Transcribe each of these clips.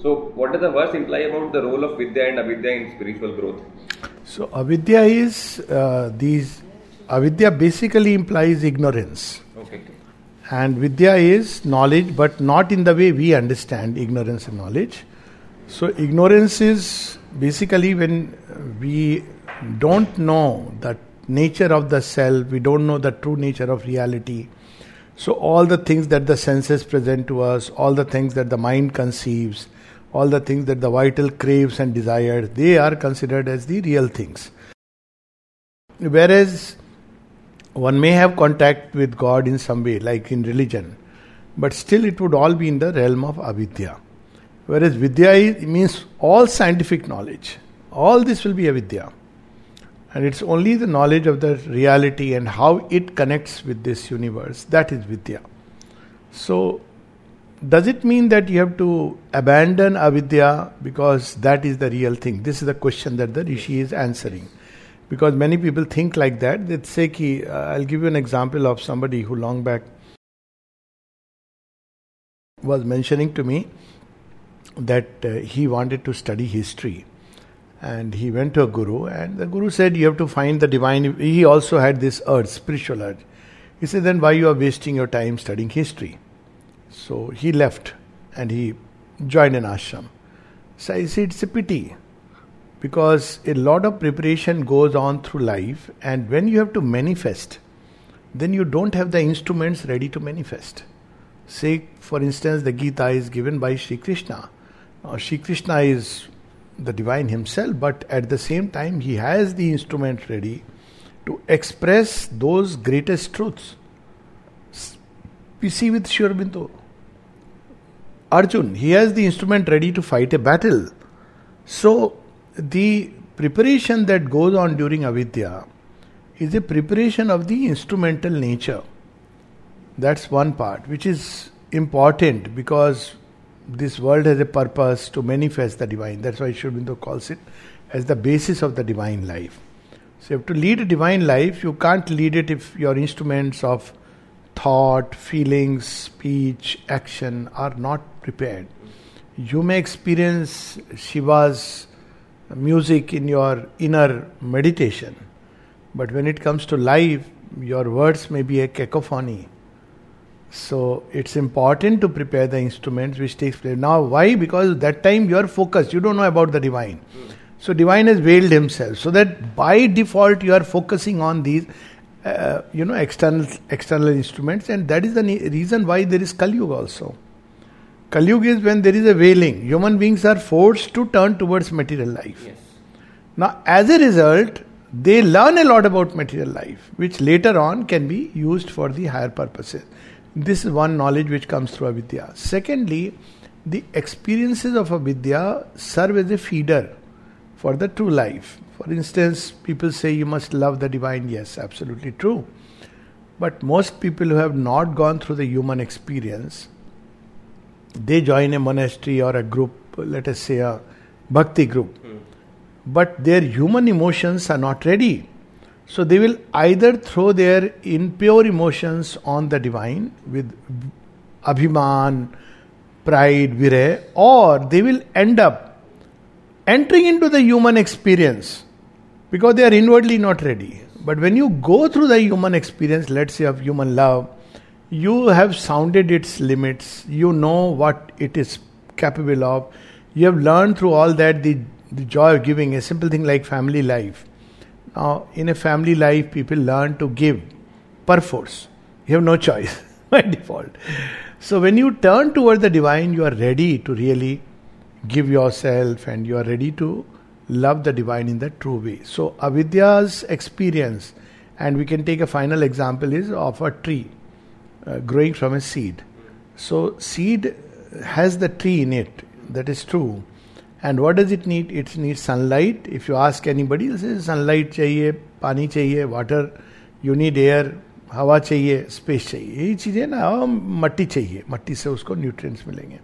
So, what does the verse imply about the role of Vidya and Avidya in spiritual growth? So, Avidya Avidya basically implies ignorance. Okay. And Vidya is knowledge, but not in the way we understand ignorance and knowledge. So, ignorance is basically when we don't know the nature of the self, we don't know the true nature of reality. So, all the things that the senses present to us, all the things that the mind conceives, all the things that the vital craves and desires, they are considered as the real things. Whereas one may have contact with God in some way, like in religion, but still it would all be in the realm of avidya. Whereas vidya means all scientific knowledge. All this will be avidya. And it's only the knowledge of the reality and how it connects with this universe. That is vidya. So, does it mean that you have to abandon avidya because that is the real thing? This is the question that the Rishi is answering. Because many people think like that. They say, I'll give you an example of somebody who long back was mentioning to me that he wanted to study history. And he went to a guru, and the guru said, you have to find the divine. He also had this urge, spiritual urge. He said, then why you are wasting your time studying history? So he left and he joined an ashram. So I said, it's a pity, because a lot of preparation goes on through life, and when you have to manifest, then you don't have the instruments ready to manifest. Say, for instance, the Gita is given by Sri Krishna. Now, Sri Krishna is the divine himself, but at the same time he has the instrument ready to express those greatest truths. We see with Sri Aurobindo. Arjun, he has the instrument ready to fight a battle. So, the preparation that goes on during avidya is a preparation of the instrumental nature. That's one part, which is important because this world has a purpose to manifest the divine. That's why Sri Aurobindo calls it as the basis of the divine life. So you have to lead a divine life. You can't lead it if your instruments of thought, feelings, speech, action are not prepared. You may experience Shiva's music in your inner meditation, but when it comes to life, your words may be a cacophony. So it's important to prepare the instruments which takes place. Now why? Because that time you are focused. You don't know about the divine. So divine has veiled himself. So that by default you are focusing on these external instruments, and that is the reason why there is Kali Yuga also. Kali Yuga is when there is a veiling. Human beings are forced to turn towards material life. Yes. Now as a result, they learn a lot about material life, which later on can be used for the higher purposes. This is one knowledge which comes through avidya. Secondly, the experiences of avidya serve as a feeder for the true life. For instance, people say you must love the divine. Yes, absolutely true. But most people who have not gone through the human experience, they join a monastery or a group, let us say a bhakti group. But their human emotions are not ready. So they will either throw their impure emotions on the divine with abhiman, pride, virya, or they will end up entering into the human experience because they are inwardly not ready. But when you go through the human experience, let's say of human love, you have sounded its limits, you know what it is capable of, you have learned through all that the joy of giving, a simple thing like family life. Now, in a family life, people learn to give perforce. You have no choice by default. So, when you turn toward the divine, you are ready to really give yourself and you are ready to love the divine in the true way. So, avidya's experience, and we can take a final example, is of a tree growing from a seed. So, seed has the tree in it. That is true. And what does it need? It needs sunlight. If you ask anybody, they'll say sunlight chahiye, pani chahiye, water, you need air, हवा चाहिए, space चाहिए. यही चीज़ें ना, मट्टी चाहिए, मट्टी से उसको न्यूट्रिएंट्स मिलेंगे.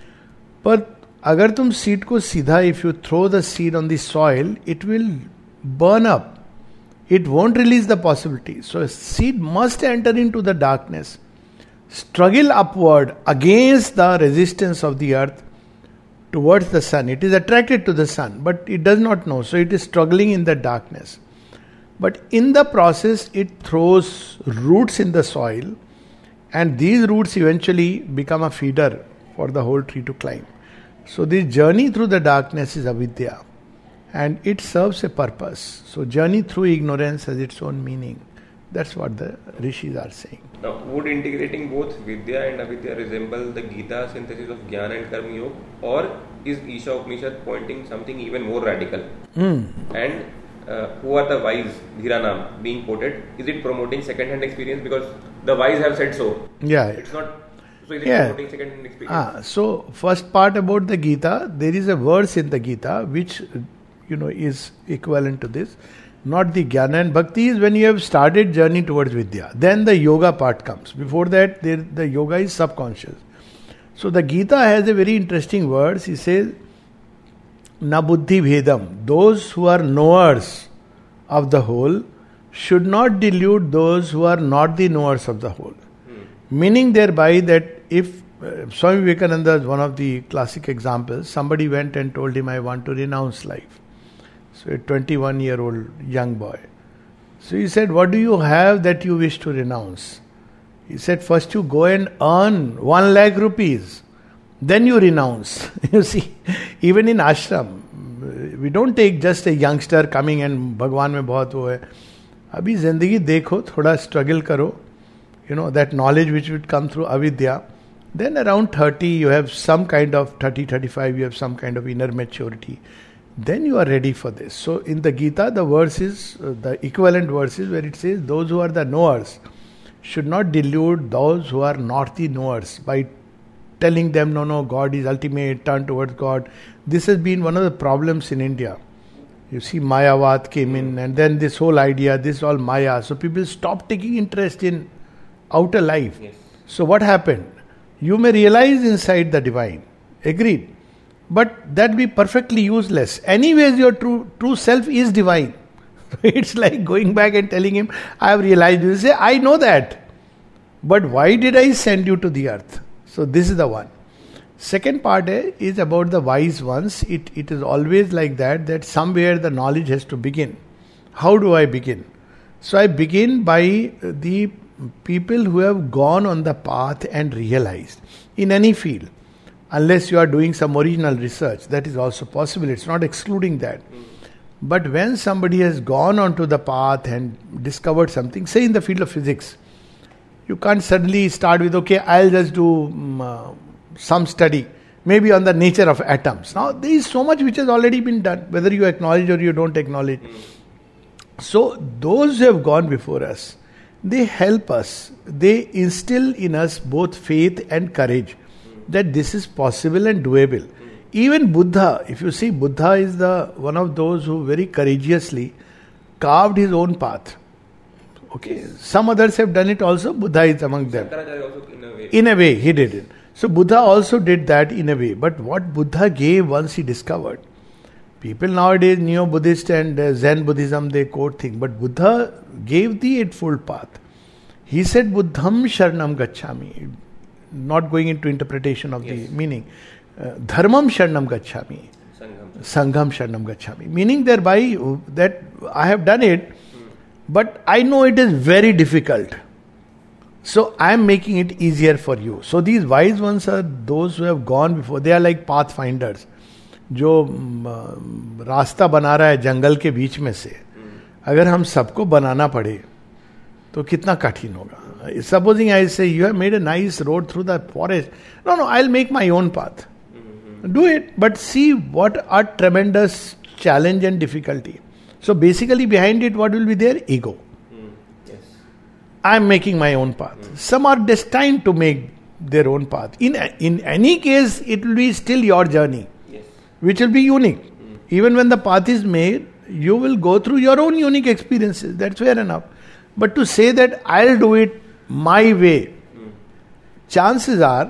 पर अगर तुम सीड को सीधा, if you throw the seed on the soil, it will burn up. It won't release the possibility. So a seed must enter into the darkness, struggle upward against the resistance of the earth, towards the sun. It is attracted to the sun, but it does not know. So it is struggling in the darkness. But in the process, it throws roots in the soil, and these roots eventually become a feeder for the whole tree to climb. So this journey through the darkness is avidya, and it serves a purpose. So journey through ignorance has its own meaning. That's what the rishis are saying. Now, would integrating both Vidya and Avidya resemble the Gita synthesis of Jnana and Karma Yoga, or is Isha Upanishad pointing something even more radical? And who are the wise, Dhiranam, being quoted? Is it promoting second-hand experience? Because the wise have said so. Yeah. It's not. So is it promoting second-hand experience? So first part about the Gita, there is a verse in the Gita which is equivalent to this. Not the Jnana and Bhakti is when you have started journey towards Vidya. Then the yoga part comes. Before that, the yoga is subconscious. So the Gita has a very interesting verse. He says, Na buddhi bhedam. Those who are knowers of the whole should not delude those who are not the knowers of the whole. Meaning thereby that if Swami Vivekananda is one of the classic examples, somebody went and told him, I want to renounce life. So a 21-year-old young boy. So he said, what do you have that you wish to renounce? He said, first you go and earn 1 lakh rupees. Then you renounce. You see, even in ashram, we don't take just a youngster coming and Bhagwan mein bahut wo hai. Abhi zindagi dekho, thoda struggle karo. That knowledge which would come through avidya. Then around 30, you have some kind of 30, 35, you have some kind of inner maturity. Then you are ready for this. So in the Gita, the verses, the equivalent verses where it says, those who are the knowers should not delude those who are not the knowers by telling them, no, God is ultimate, turn towards God. This has been one of the problems in India. You see, Mayavad came in, and then this whole idea, this is all Maya. So people stopped taking interest in outer life. Yes. So what happened? You may realize inside the divine. Agreed. But that be perfectly useless. Anyways, your true self is divine. It's like going back and telling him, I have realized. You say, I know that. But why did I send you to the earth? So this is the one. Second part is about the wise ones. It is always like that somewhere the knowledge has to begin. How do I begin? So I begin by the people who have gone on the path and realized in any field. Unless you are doing some original research, that is also possible. It's not excluding that. But when somebody has gone onto the path and discovered something, say in the field of physics, you can't suddenly start with, okay, I'll just do some study, maybe on the nature of atoms. Now, there is so much which has already been done, whether you acknowledge or you don't acknowledge. So, those who have gone before us, they help us. They instill in us both faith and courage that this is possible and doable. Even Buddha, if you see, Buddha is one of those who very courageously carved his own path. Okay, some others have done it also. Buddha is among them. Also in a way. In a way, he did it. So Buddha also did that in a way. But what Buddha gave once he discovered, people nowadays, Neo-Buddhist and Zen Buddhism, they quote things. But Buddha gave the Eightfold Path. He said, Buddham Sharanam Gacchami. Not going into interpretation of the meaning. Dharmam Sharanam Gacchami. Sangham Sharanam Gacchami. Meaning thereby that I have done it, but I know it is very difficult. So I am making it easier for you. So these wise ones are those who have gone before. They are like pathfinders. जो रास्ता बना रहा है जंगल के बीच में से, अगर हम सबको बनाना पड़े तो कितना कठिन होगा. Supposing I say, you have made a nice road through the forest. No, I'll make my own path. Do it, but see what a tremendous challenge and difficulty. So basically behind it, what will be there? Ego. Yes. I'm making my own path. Some are destined to make their own path. In any case, it will be still your journey, which will be unique. Even when the path is made, you will go through your own unique experiences. That's fair enough. But to say that I'll do it my way, chances are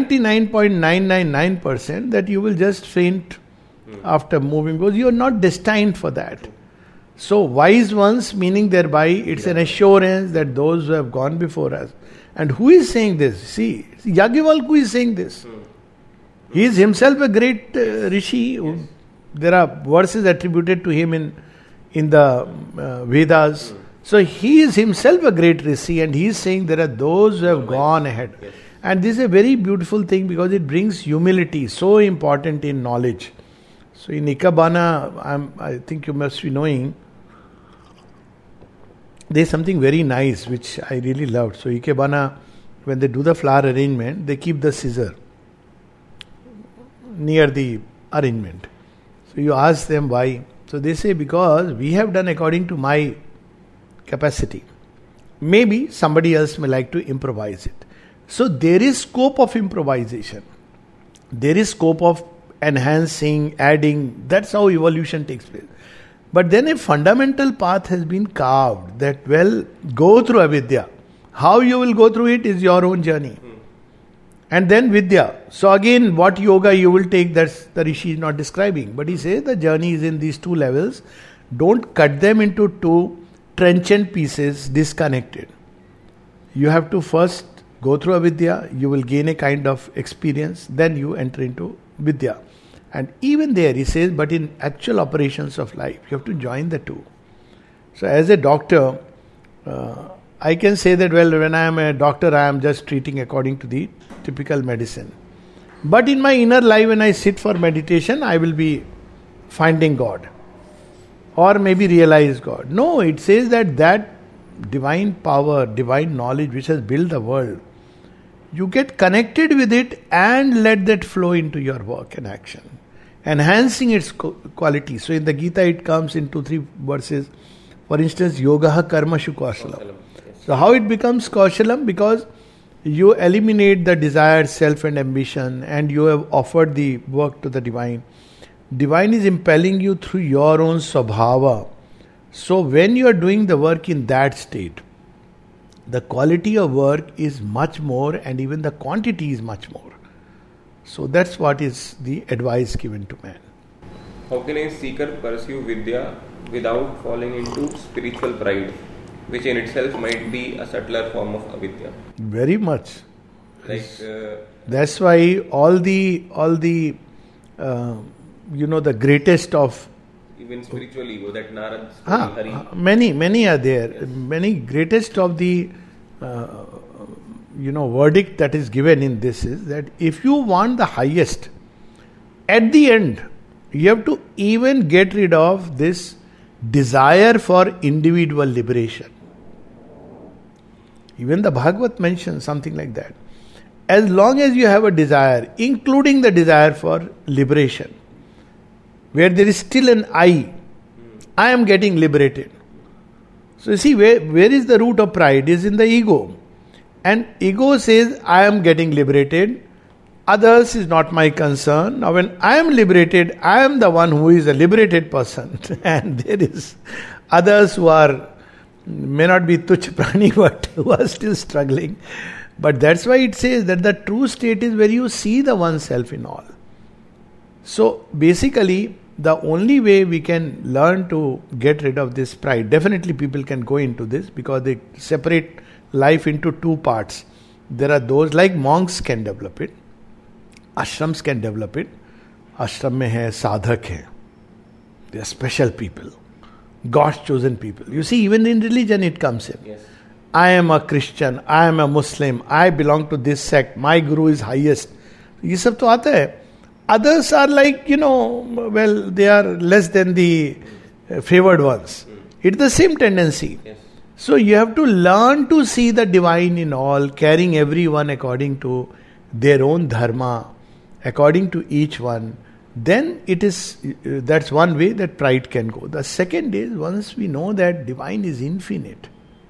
99.999% that you will just faint after moving, because you are not destined for that. So wise ones, meaning thereby it's an assurance that those who have gone before us. And who is saying this? See, Yajnavalkya is saying this. He is himself a great rishi. Yes. There are verses attributed to him in the Vedas. So he is himself a great rishi, and he is saying there are those who have gone ahead. Yes. And this is a very beautiful thing because it brings humility, so important in knowledge. So in Ikebana, I think you must be knowing, there is something very nice which I really loved. So Ikebana, when they do the flower arrangement, they keep the scissor near the arrangement. So you ask them why. So they say, because we have done according to my capacity. Maybe somebody else may like to improvise it. So there is scope of improvisation. There is scope of enhancing, adding. That's how evolution takes place. But then a fundamental path has been carved that, well, go through avidya. How you will go through it is your own journey. And then vidya. So again, what yoga you will take, that's the Rishi is not describing. But he says the journey is in these two levels. Don't cut them into two trenchant pieces, disconnected. You have to first go through avidya, you will gain a kind of experience, then you enter into vidya. And even there he says, but in actual operations of life, you have to join the two. So as a doctor, I can say that, well, when I am a doctor, I am just treating according to the typical medicine. But in my inner life, when I sit for meditation, I will be finding God. Or maybe realize God. No, it says that divine power, divine knowledge which has built the world, you get connected with it and let that flow into your work and action, enhancing its quality. So in the Gita it comes in 2-3 verses. For instance, yogaha karmashu kaushalam. So how it becomes kaushalam? Because you eliminate the desired self and ambition, and you have offered the work to the divine. Divine is impelling you through your own svabhava. So when you are doing the work in that state, the quality of work is much more, and even the quantity is much more. So that's what is the advice given to man. How can a seeker pursue Vidya without falling into spiritual pride, which in itself might be a subtler form of avidya? Very much. Like that's why all the the greatest of even spiritual ego, that Narad, Hari. Many are there. Many greatest of the verdict that is given in this is that if you want the highest, at the end, you have to even get rid of this desire for individual liberation. Even the Bhagavad mentions something like that. As long as you have a desire, including the desire for liberation, where there is still an I am getting liberated. So you see, where is the root of pride? Is in the ego. And ego says, I am getting liberated. Others is not my concern. Now when I am liberated, I am the one who is a liberated person. And there is others who may not be tuch prani, but who are still struggling. But that's why it says that the true state is where you see the oneself in all. So basically, the only way we can learn to get rid of this pride, definitely people can go into this because they separate life into two parts. There are those like monks can develop it, ashrams can develop it. Ashram mein hai, sadhak hai. They are special people, God's chosen people. You see, even in religion it comes in. Yes. I am a Christian, I am a Muslim, I belong to this sect, my guru is highest. ये सब तो आता है. Others are like, they are less than the favored ones. It's the same tendency. Yes. So you have to learn to see the divine in all, carrying everyone according to their own dharma, according to each one. Then that's one way that pride can go. The second is, once we know that divine is infinite,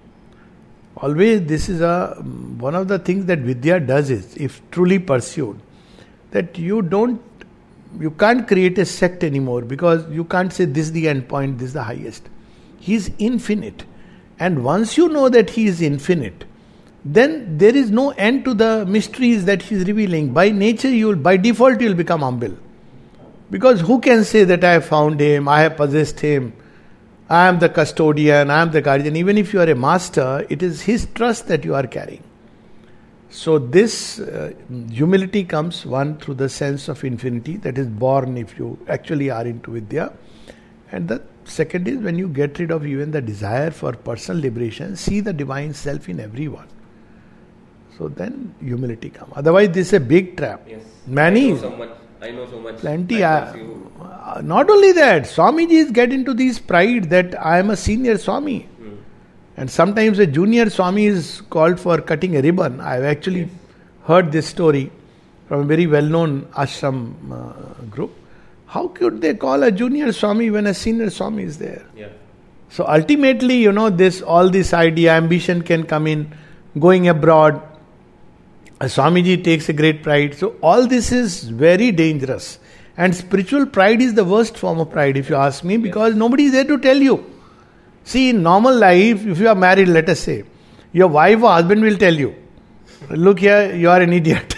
always this is one of the things that Vidya does is, if truly pursued, that you can't create a sect anymore, because you can't say this is the end point, this is the highest. He is infinite. And once you know that he is infinite, then there is no end to the mysteries that he is revealing. By nature, by default, you will become humble. Because who can say that I have found him, I have possessed him, I am the custodian, I am the guardian. Even if you are a master, it is his trust that you are carrying. So this humility comes, one, through the sense of infinity that is born if you actually are into Vidya. And the second is when you get rid of even the desire for personal liberation, see the divine self in everyone. So then humility comes. Otherwise this is a big trap. Yes. Many. I know so much. Plenty. Not only that, Swamijis get into this pride that I am a senior Swami. And sometimes a junior Swami is called for cutting a ribbon. I have actually heard this story from a very well-known ashram group. How could they call a junior Swami when a senior Swami is there? Yeah. So ultimately, all this idea, ambition can come in, going abroad. A Swamiji takes a great pride. So all this is very dangerous. And spiritual pride is the worst form of pride, if you ask me, because nobody is there to tell you. See, in normal life, if you are married, let us say, your wife or husband will tell you, look here, you are an idiot.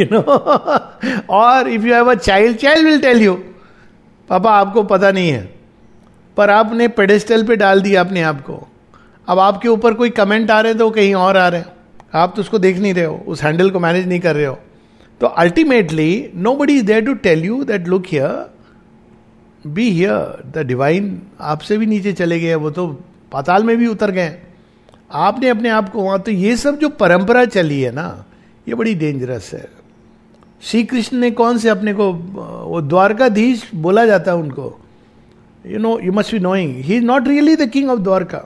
Or if you have a child will tell you, पापा आपको पता नहीं है, पर आपने pedestal पे डाल दिया अपने आप को. अब आपके ऊपर कोई कमेंट आ रहे हैं तो कहीं और आ रहे हैं, आप तो उसको देख नहीं रहे हो, उस हैंडल को मैनेज नहीं कर रहे हो. तो ultimately nobody is there to tell you that look here, be here. The divine आपसे भी नीचे चले गए, वो तो पाताल में भी उतर गए, आपने अपने आप को वहां. तो ये सब जो परंपरा चली है ना, ये बड़ी डेंजरस है. श्री कृष्ण ने कौन से अपने को, वो द्वारकाधीश बोला जाता है उनको. You must be knowing, he is not really the king of Dwarka.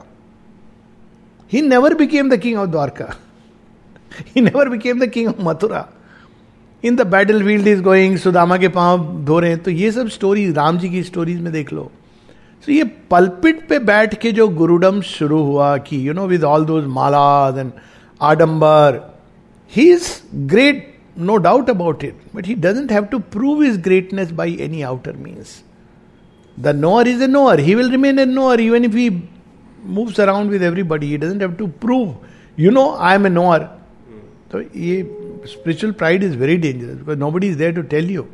He never became the king of Dwarka. He never became the king of Mathura. In the battle field is going, Sudama के पांव धो रहे हैं. तो ये सब स्टोरीज, राम जी की स्टोरीज में देख लो. तो ये पल्पिट पे बैठ के जो गुरुडम शुरू हुआ कि with all those malas and आडंबर, he is great, no doubt about it, but he doesn't have to prove his greatness by any outer means. The knower is a knower. He will remain a knower even if he moves around with everybody. He doesn't have to prove, I am a knower. So spiritual pride is very dangerous because nobody is there to tell you.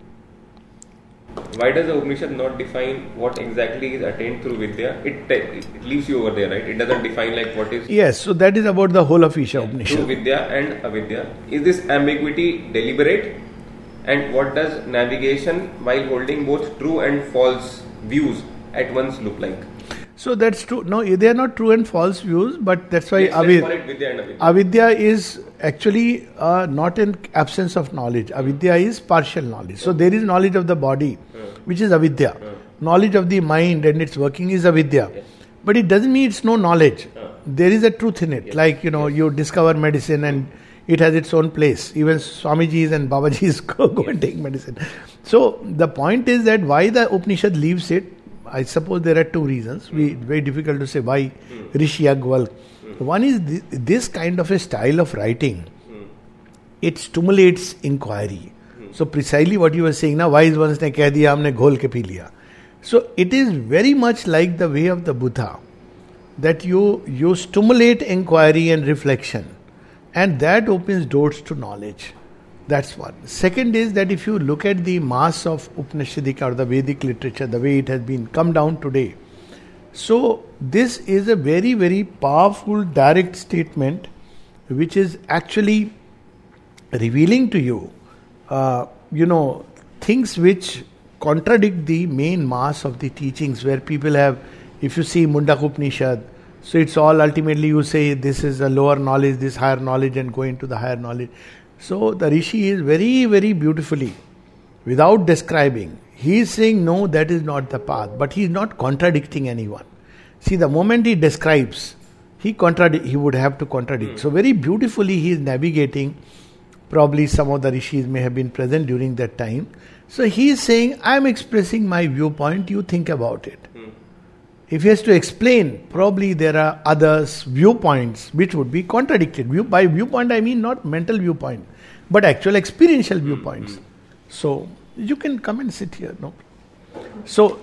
Why does the Upanishad not define what exactly is attained through Vidya? It leaves you over there, right? It doesn't define like what is... Yes, so that is about the whole of Isha Upanishad. Through Vidya and Avidya. Is this ambiguity deliberate? And what does navigation while holding both true and false views at once look like? So that's true. No, they are not true and false views, but that's why let's call it Vidya and Avidya. Avidya is actually not an absence of knowledge. Avidya is partial knowledge. So there is knowledge of the body, which is Avidya. Knowledge of the mind and its working is Avidya. Yes. But it doesn't mean it's no knowledge. There is a truth in it. Yes. Like, you discover medicine and it has its own place. Even Swamijis and Babajis go and take medicine. So the point is that why the Upanishad leaves it, I suppose there are two reasons. Very difficult to say why Rishi Agwal. One is this kind of a style of writing. It stimulates inquiry. So precisely what you were saying now, wise ones ने कह दिया हमने घोल के P लिया. So it is very much like the way of the Buddha, that you stimulate inquiry and reflection, and that opens doors to knowledge. That's one. Second is that if you look at the mass of Upanishadic or the Vedic literature, the way it has been come down today, so this is a very, very powerful direct statement which is actually revealing to you, things which contradict the main mass of the teachings where people have, if you see Mundak Upanishad, so it's all ultimately you say this is a lower knowledge, this higher knowledge and go into the higher knowledge. So the Rishi is very, very beautifully, without describing, he is saying no, that is not the path, but he is not contradicting anyone. See, the moment he describes, he would have to contradict. So very beautifully he is navigating. Probably some of the Rishis may have been present during that time. So he is saying, I am expressing my viewpoint, you think about it. If he has to explain, probably there are others' viewpoints which would be contradicted. By viewpoint, I mean not mental viewpoint, but actual experiential viewpoints. So you can come and sit here, no? So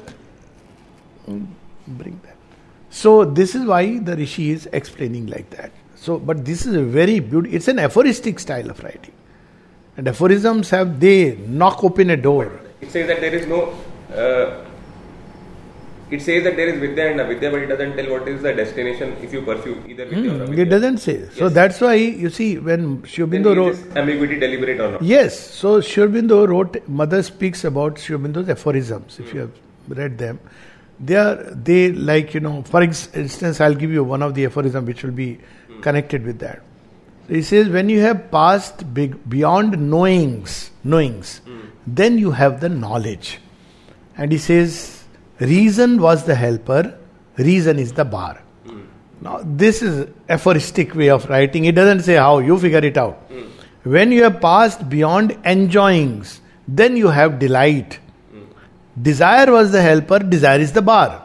bring that. So this is why the Rishi is explaining like that. So, but this is a very beautiful. It's an aphoristic style of writing, and aphorisms they knock open a door. It says that there is no it says that there is Vidya and Avidya, but it doesn't tell what is the destination if you pursue either Vidya or Avidya. It doesn't say. So that's why, you see, when Sri Aurobindo wrote... Is ambiguity deliberate or not? Yes. So Sri Aurobindo wrote, Mother speaks about Sri Aurobindo's aphorisms, if you have read them. They like, for instance, I'll give you one of the aphorisms which will be connected with that. So he says, when you have passed beyond knowings, then you have the knowledge. And he says, reason was the helper, reason is the bar. Now, this is aphoristic way of writing. It doesn't say how, you figure it out. When you have passed beyond enjoyings, then you have delight. Desire was the helper, desire is the bar.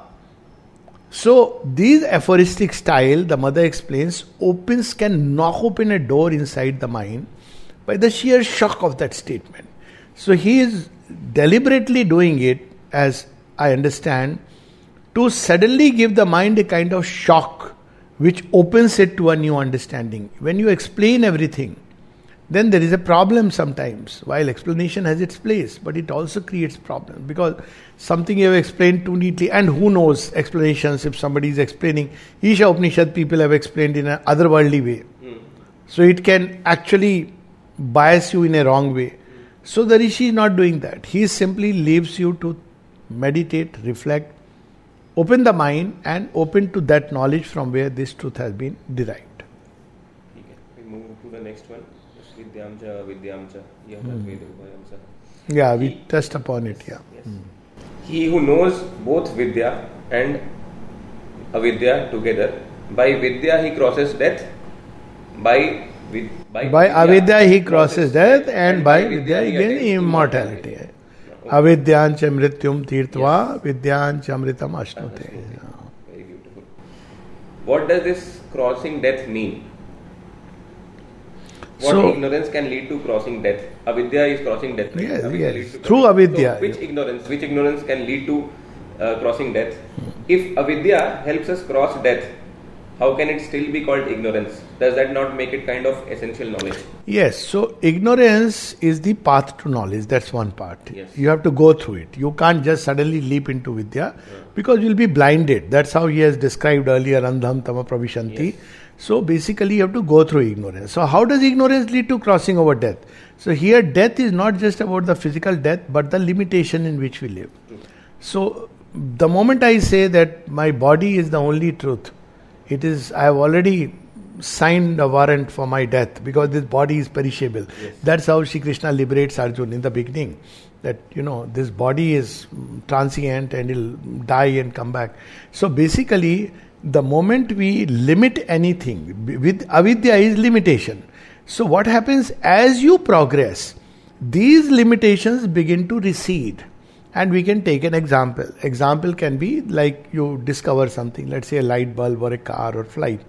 So, these aphoristic style, the mother explains, can knock open a door inside the mind by the sheer shock of that statement. So, he is deliberately doing it, as I understand, to suddenly give the mind a kind of shock which opens it to a new understanding. When you explain everything, then there is a problem sometimes. While explanation has its place, but it also creates problems because something you have explained too neatly, and who knows explanations if somebody is explaining. Isha Upanishad people have explained in an otherworldly way. So it can actually bias you in a wrong way. So the Rishi is not doing that. He simply leaves you to meditate, reflect, open the mind and open to that knowledge from where this truth has been derived. Okay. We move to the next one. Vidyamcha, Vidyamcha. Yeah, we touched upon it. Yeah. Yes. He who knows both Vidya and Avidya together, by Vidya he crosses death, by Avidya he crosses death, and by Vidya he gains immortality. Avidyancha mrityum tirtva, Vidyancha amritam ashnute. Very beautiful. What does this crossing death mean? What ignorance can lead to crossing death? Avidya is crossing death. Yes. Through avidya. So which ignorance can lead to crossing death? If avidya helps us cross death, how can it still be called ignorance? Does that not make it kind of essential knowledge? Yes. So ignorance is the path to knowledge. That's one part. Yes. You have to go through it. You can't just suddenly leap into vidya because you'll be blinded. That's how he has described earlier, andham tama pravishanti. Yes. So basically you have to go through ignorance. So how does ignorance lead to crossing over death? So here death is not just about the physical death but the limitation in which we live. So the moment I say that my body is the only truth, it is, I have already signed a warrant for my death because this body is perishable. Yes. That's how Shri Krishna liberates Arjuna in the beginning. That, this body is transient and it'll die and come back. So basically, the moment we limit anything, with avidya is limitation. So what happens as you progress, these limitations begin to recede. And we can take an example. Example can be like you discover something, let's say a light bulb or a car or flight.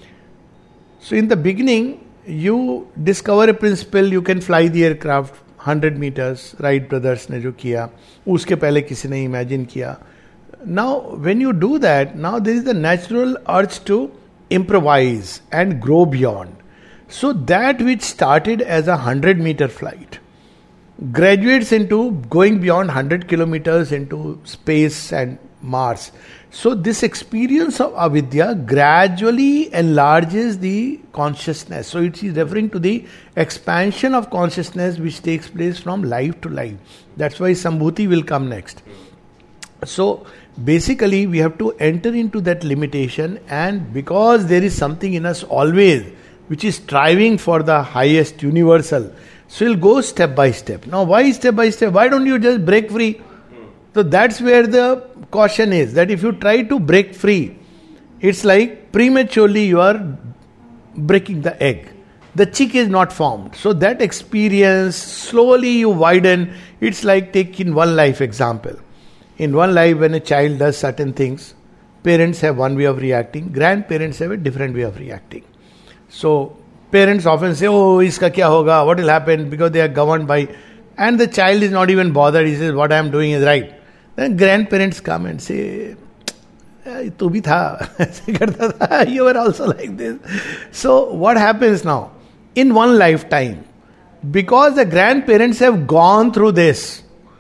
So in the beginning, you discover a principle, you can fly the aircraft 100 meters, Wright brothers ने जो किया, उसके पहले किसी ने imagine किया. Now, when you do that, now there is the natural urge to improvise and grow beyond. So that which started as a 100-meter flight graduates into going beyond 100 kilometers into space and Mars. So this experience of avidya gradually enlarges the consciousness. So it is referring to the expansion of consciousness which takes place from life to life. That's why Sambhuti will come next. So basically we have to enter into that limitation, and because there is something in us always which is striving for the highest universal, so you'll go step by step. Now why step by step? Why don't you just break free? So that's where the caution is, that if you try to break free, it's like prematurely you are breaking the egg. The chick is not formed. So that experience, slowly you widen. It's like taking one life example. In one life, when a child does certain things, parents have one way of reacting, grandparents have a different way of reacting. So parents often say, oh, iska kya hoga, what will happen, because they are governed by, and the child is not even bothered, he says, what I am doing is right. Then grandparents come and say, tu bhi tha, you were also like this. So what happens now? In one lifetime, because the grandparents have gone through this,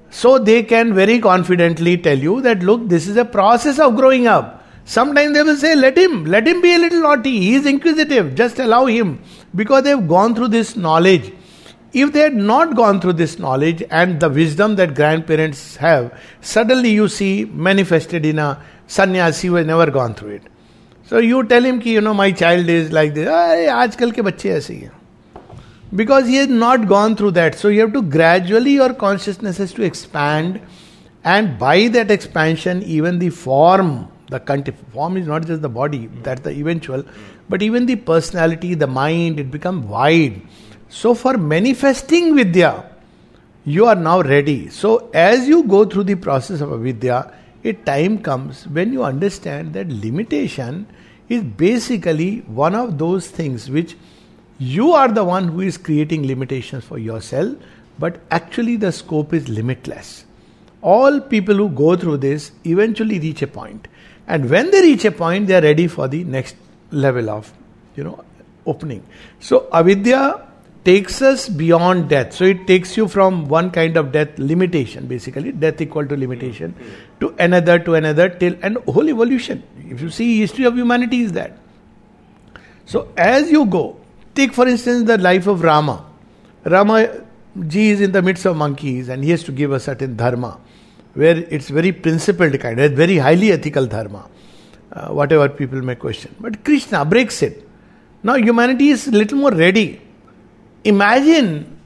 So they can very confidently tell you that, look, this is a process of growing up. Sometimes they will say, let him be a little naughty. He is inquisitive. Just allow him. Because they have gone through this knowledge. If they had not gone through this knowledge and the wisdom that grandparents have, suddenly you see manifested in a sannyasi who has never gone through it. So you tell him ki, my child is like this. Aajkal ke bachche aise hi. Because he has not gone through that. So you have to gradually, your consciousness has to expand. And by that expansion, even the form is not just the body, that's the eventual. But even the personality, the mind, it becomes wide. So for manifesting Vidya, you are now ready. So as you go through the process of avidya, a time comes when you understand that limitation is basically one of those things which you are the one who is creating limitations for yourself, but actually the scope is limitless. All people who go through this eventually reach a point. And when they reach a point, they are ready for the next level of, opening. So avidya takes us beyond death. So it takes you from one kind of death, limitation basically, death equal to limitation, to another, till, and whole evolution. If you see history of humanity is that. So as you go, take for instance the life of Rama. Rama ji is in the midst of monkeys and he has to give a certain dharma, where it's very principled kind, it's very highly ethical dharma, whatever people may question. But Krishna breaks it. Now humanity is a little more ready. Imagine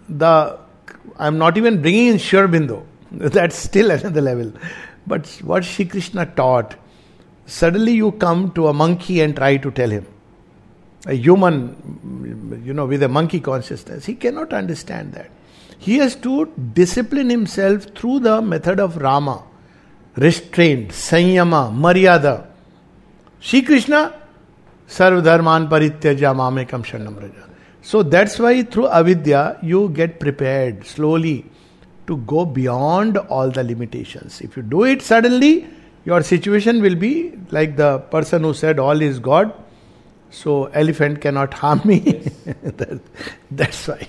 I'm not even bringing in Shri Aurobindo, that's still another level. But what Shri Krishna taught, suddenly you come to a monkey and try to tell him. A human, with a monkey consciousness, he cannot understand that. He has to discipline himself through the method of Rama. Restraint, Sanyama, Maryada. Shri Krishna, Sarva Dharman Parityaja Mamekam Sharanam Vraja. So that's why through avidya you get prepared slowly to go beyond all the limitations. If you do it suddenly, your situation will be like the person who said all is God, so elephant cannot harm me. That's why.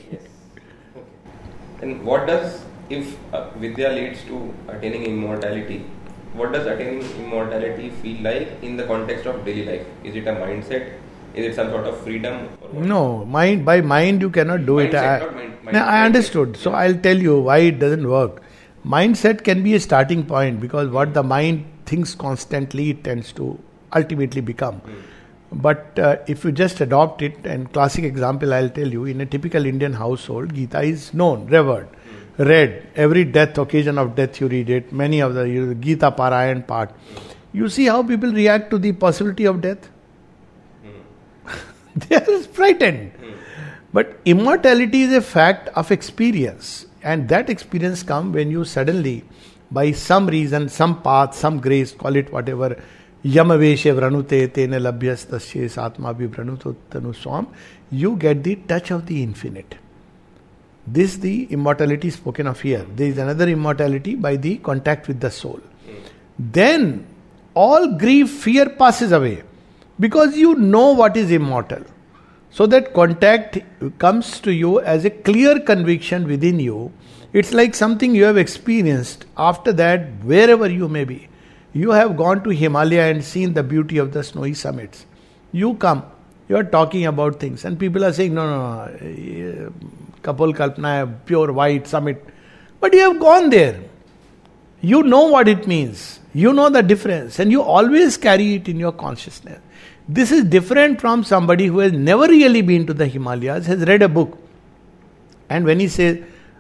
And what does, if Vidya leads to attaining immortality, what does attaining immortality feel like in the context of daily life? Is it a mindset? Is it some sort of freedom? No, by mind you cannot do it. I understood. So I'll tell you why it doesn't work. Mindset can be a starting point because what the mind thinks constantly it tends to ultimately become. But if you just adopt it, and classic example I'll tell you, in a typical Indian household, Gita is known, revered, read. Every occasion of death you read it, many of the Gita Parayan part. You see how people react to the possibility of death? They are frightened. But immortality is a fact of experience. And that experience comes when you suddenly, by some reason, some path, some grace, call it whatever, Yamaveshe vranute tene labhyas tasye satma vibhranuto tanu swam, you get the touch of the infinite. This is the immortality spoken of here. There is another immortality by the contact with the soul. Then all grief, fear passes away because you know what is immortal. So that contact comes to you as a clear conviction within you. It's like something you have experienced. After that, wherever you may be, you have gone to Himalaya and seen the beauty of the snowy summits. You come, you are talking about things, and people are saying, no, Kapil Kalpana, pure white summit. But you have gone there. You know what it means. You know the difference, and you always carry it in your consciousness. This is different from somebody who has never really been to the Himalayas, has read a book. And when he says,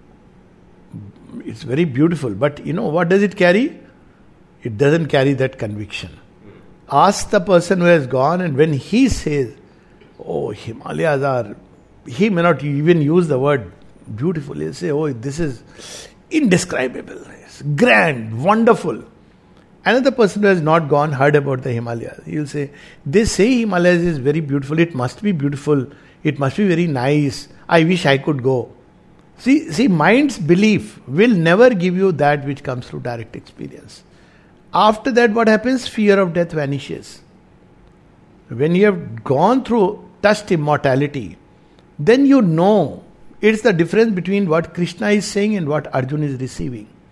it's very beautiful, but what does it carry? It doesn't carry that conviction. Ask the person who has gone, and when he says, oh, Himalayas are, he may not even use the word beautiful. He'll say, oh, this is indescribable, it's grand, wonderful. Another person who has not gone heard about the Himalayas. He'll say, they say Himalayas is very beautiful, it must be beautiful, it must be very nice, I wish I could go. See, mind's belief will never give you that which comes through direct experience. After that, what happens? Fear of death vanishes. When you have gone through, touched immortality, then you know it's the difference between what Krishna is saying and what Arjuna is receiving.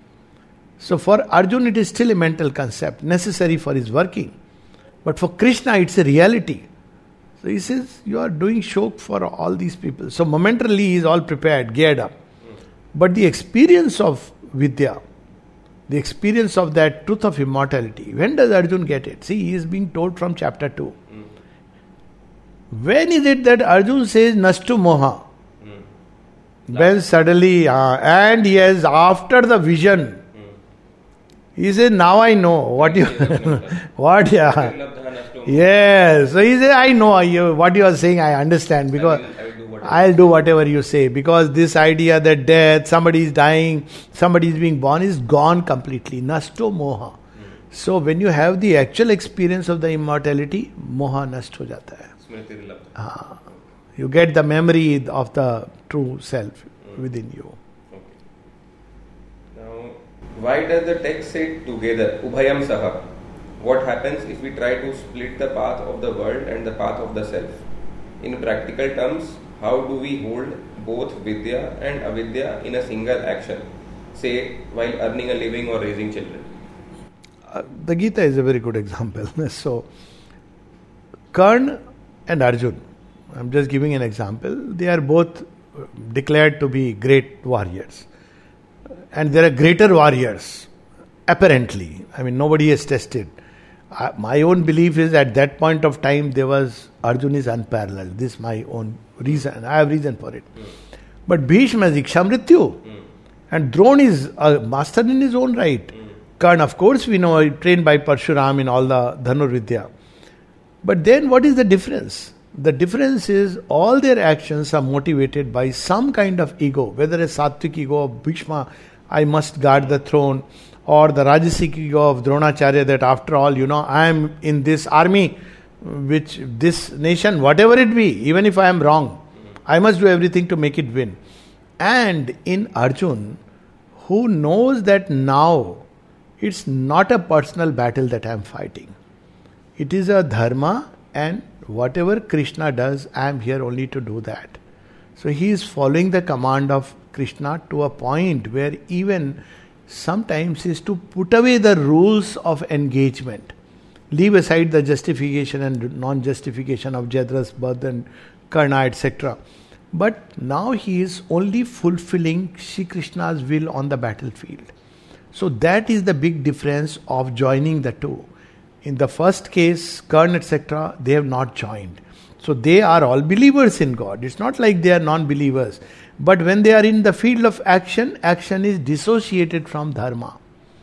So for Arjun it is still a mental concept, necessary for his working. But for Krishna it's a reality. So he says, you are doing shok for all these people. So momentarily he is all prepared, geared up. But the experience of Vidya, the experience of that truth of immortality, when does Arjun get it? See, he is being told from chapter 2. When is it that Arjun says Nastu Moha? When suddenly, and yes, after the vision, he says, now I know what you, what, yes. So he says, I know what you are saying, I understand, because I'll do whatever you say, because this idea that death, somebody is dying, somebody is being born is gone completely. Nasto moha. So when you have the actual experience of the immortality, moha nast ho jata hai. You get the memory of the true self within you. Okay. Now, why does the text say together, ubhayam saha? What happens if we try to split the path of the world and the path of the self? In practical terms, how do we hold both Vidya and Avidya in a single action, say while earning a living or raising children? The Gita is a very good example. So, Karna and Arjun, I'm just giving an example, they are both declared to be great warriors. And there are greater warriors, apparently. I mean, nobody has tested. My own belief is at that point of time there was Arjun is unparalleled. This is my own reason. I have reason for it. But Bhishma is Ikshamrityu. And Drona is a master in his own right. Karna, of course, we know, trained by Parshuram in all the Dhanur Vidya. But then what is the difference? The difference is all their actions are motivated by some kind of ego, whether a sattvic ego of Bhishma, I must guard the throne, or the Rajasic ego of Dronacharya that after all, I am in this army, which this nation, whatever it be, even if I am wrong, I must do everything to make it win. And in Arjun, who knows that now it's not a personal battle that I am fighting. It is a dharma, and whatever Krishna does, I am here only to do that. So he is following the command of Krishna to a point where even sometimes is to put away the rules of engagement. Leave aside the justification and non-justification of Jadra's birth and Karna, etc. But now he is only fulfilling Shri Krishna's will on the battlefield. So that is the big difference of joining the two. In the first case, Karna, etc., they have not joined. So they are all believers in God. It's not like they are non-believers. But when they are in the field of action, action is dissociated from dharma.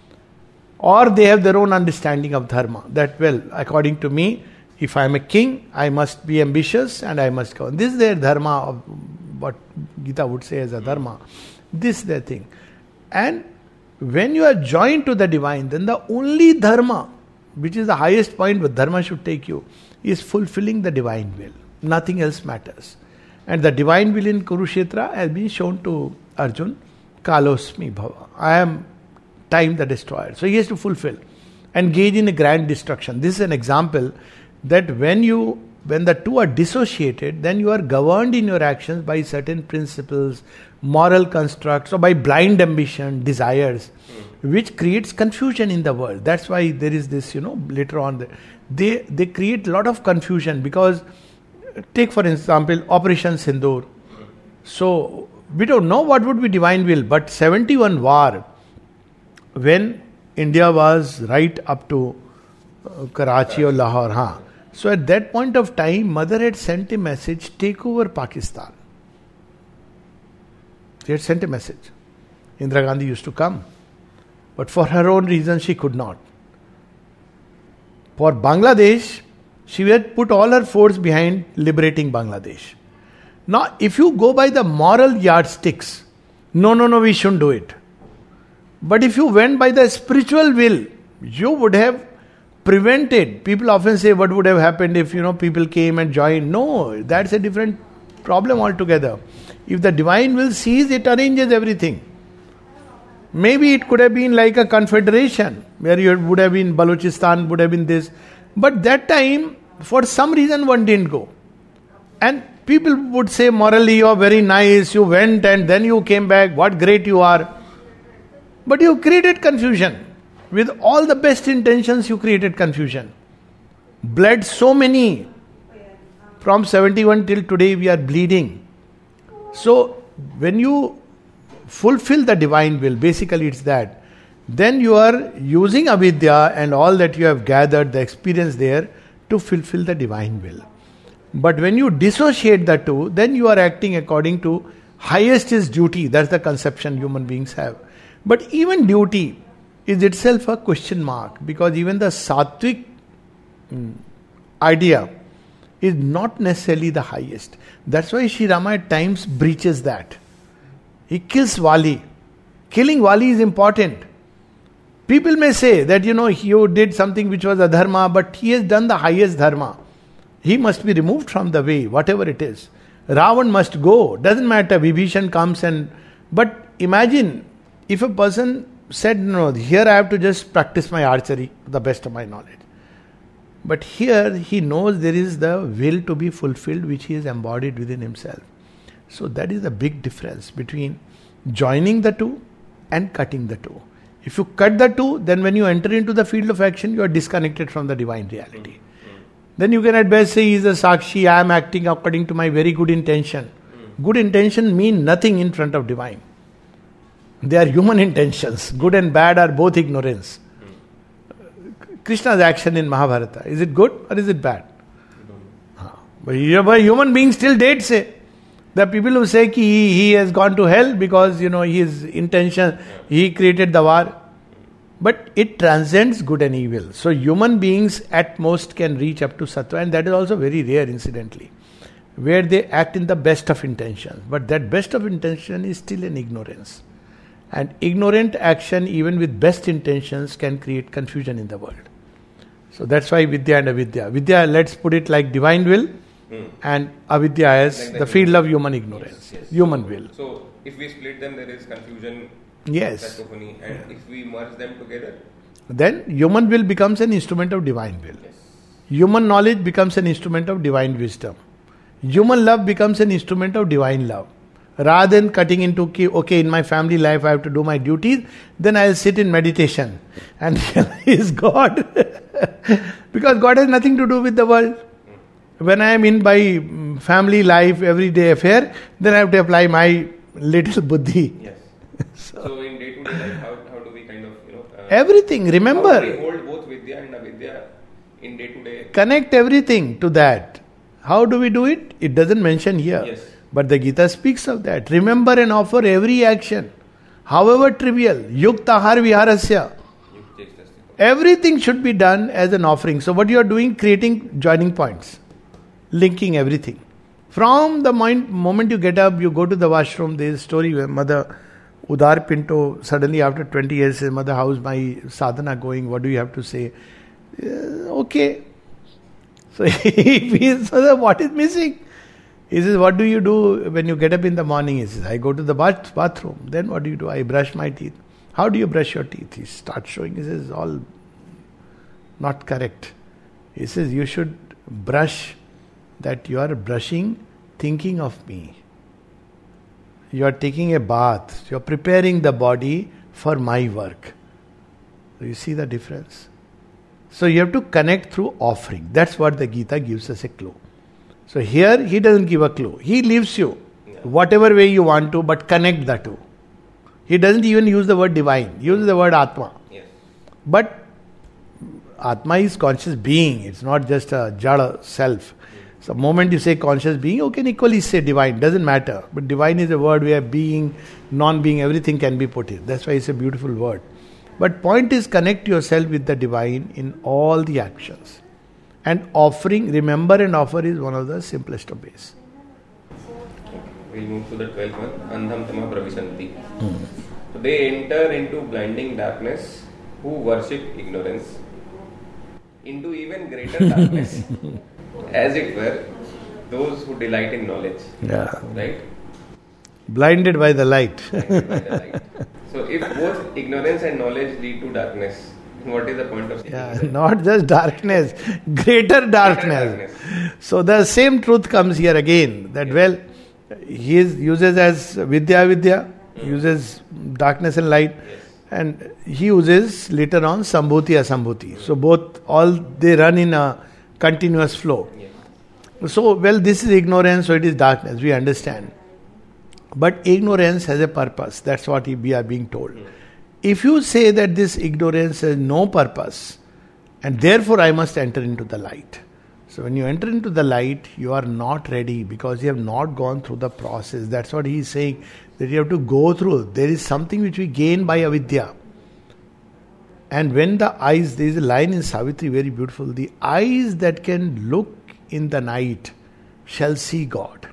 Or they have their own understanding of dharma. That, well, according to me, if I am a king, I must be ambitious and I must go. This is their dharma of what Gita would say as a dharma. This is their thing. And when you are joined to the divine, then the only dharma, which is the highest point where dharma should take you, is fulfilling the divine will. Nothing else matters. And the divine will in Kurukshetra has been shown to Arjun, Kalosmi Bhava. I am time the destroyer. So he has to fulfill. Engage in a grand destruction. This is an example that when the two are dissociated, then you are governed in your actions by certain principles, moral constructs, or by blind ambition, desires, which creates confusion in the world. That's why there is this, later on, they create a lot of confusion because, take for example, Operation Sindoor. So, we don't know what would be divine will, but 71 war, when India was right up to Karachi or Lahore, so at that point of time, Mother had sent a message, take over Pakistan. She had sent a message. Indira Gandhi used to come. But for her own reasons, she could not. For Bangladesh, she had put all her force behind liberating Bangladesh. Now, if you go by the moral yardsticks, no, we shouldn't do it. But if you went by the spiritual will, you would have prevented. People often say, what would have happened if, people came and joined? No, that's a different problem altogether. If the divine will sees, it arranges everything. Maybe it could have been like a confederation, where you would have been Balochistan, would have been this. But that time, for some reason, one didn't go. And people would say, morally, you are very nice, you went and then you came back, what great you are. But you created confusion. With all the best intentions, you created confusion. Bled so many. From 71 till today, we are bleeding. So, when you fulfill the divine will, basically it's that, then you are using avidya and all that you have gathered, the experience there, to fulfill the divine will. But when you dissociate the two, then you are acting according to highest is duty. That's the conception human beings have. But even duty is itself a question mark, because even the sattvic idea is not necessarily the highest. That's why Sri Rama at times breaches that. He kills Vali. Killing Vali is important. People may say that, you did something which was adharma, but he has done the highest dharma. He must be removed from the way, whatever it is. Ravan must go. Doesn't matter, Vibhishan comes and... But imagine, if a person said, no, here I have to just practice my archery to the best of my knowledge. But here he knows there is the will to be fulfilled which he has embodied within himself. So that is the big difference between joining the two and cutting the two. If you cut the two, then when you enter into the field of action, you are disconnected from the divine reality. Then you can at best say, he is a Sakshi, I am acting according to my very good intention. Good intention mean nothing in front of divine. They are human intentions. Good and bad are both ignorance. Krishna's action in Mahabharata, is it good or is it bad? But human beings still date say. There are people who say he has gone to hell because his intention, he created the war. But it transcends good and evil. So human beings at most can reach up to sattva, and that is also very rare incidentally, where they act in the best of intentions. But that best of intention is still an ignorance. And ignorant action, even with best intentions, can create confusion in the world. So that's why Vidya and Avidya. Vidya, let's put it like divine will, and Avidya as like the field of human ignorance, yes. Human will. So if we split them, there is confusion, yes, cacophony, and if we merge them together, then human will becomes an instrument of divine will. Yes. Human knowledge becomes an instrument of divine wisdom. Human love becomes an instrument of divine love. Rather than cutting into, okay, in my family life I have to do my duties, then I'll sit in meditation and realize God. Because God has nothing to do with the world. When I am in my family life, everyday affair, then I have to apply my little buddhi. Yes. So in day-to-day life, how do we kind of, everything, remember. How do we hold both Vidya and Avidya in day-to-day? Connect everything to that. How do we do it? It doesn't mention here. Yes. But the Gita speaks of that. Remember and offer every action, however trivial. Yuktahar viharasya. Everything should be done as an offering. So what you are doing, creating joining points, linking everything. From the moment you get up, you go to the washroom. There is a story where Mother Udar Pinto suddenly after 20 years says, Mother, how's my sadhana going? What do you have to say? Okay. So he says, what is missing? He says, what do you do when you get up in the morning? He says, I go to the bathroom. Then what do you do? I brush my teeth. How do you brush your teeth? He starts showing. He says, all not correct. He says, you should brush that you are brushing thinking of me. You are taking a bath. You are preparing the body for my work. So you see the difference? So you have to connect through offering. That's what the Gita gives us a clue. So here he doesn't give a clue. He leaves you whatever way you want to, but connect the two. He doesn't even use the word divine. He uses the word Atma. Yes. But Atma is conscious being. It's not just a jada self. So the moment you say conscious being, you can equally say divine. Doesn't matter. But divine is a word where being, non-being, everything can be put in. That's why it's a beautiful word. But point is, connect yourself with the divine in all the actions. And offering, remember and offer is one of the simplest of ways. We'll move to the 12th one. Andham tama pravisanti. So they enter into blinding darkness who worship ignorance, into even greater darkness, as it were, those who delight in knowledge. Yeah. Right? Blinded by the light. Blinded by the light. So if both ignorance and knowledge lead to darkness, what is the point of speaking? Not just darkness, greater darkness. So the same truth comes here again. That he uses as Vidya, uses darkness and light. Yes. And he uses later on Sambhuti Asambhuti. So both, all they run in a continuous flow. So, well, this is ignorance, so it is darkness, we understand. But ignorance has a purpose. That's what we are being told. If you say that this ignorance has no purpose, and therefore I must enter into the light. So when you enter into the light, you are not ready because you have not gone through the process. That's what he is saying, that you have to go through. There is something which we gain by avidya. And when the eyes, there is a line in Savitri, very beautiful, the eyes that can look in the night shall see God.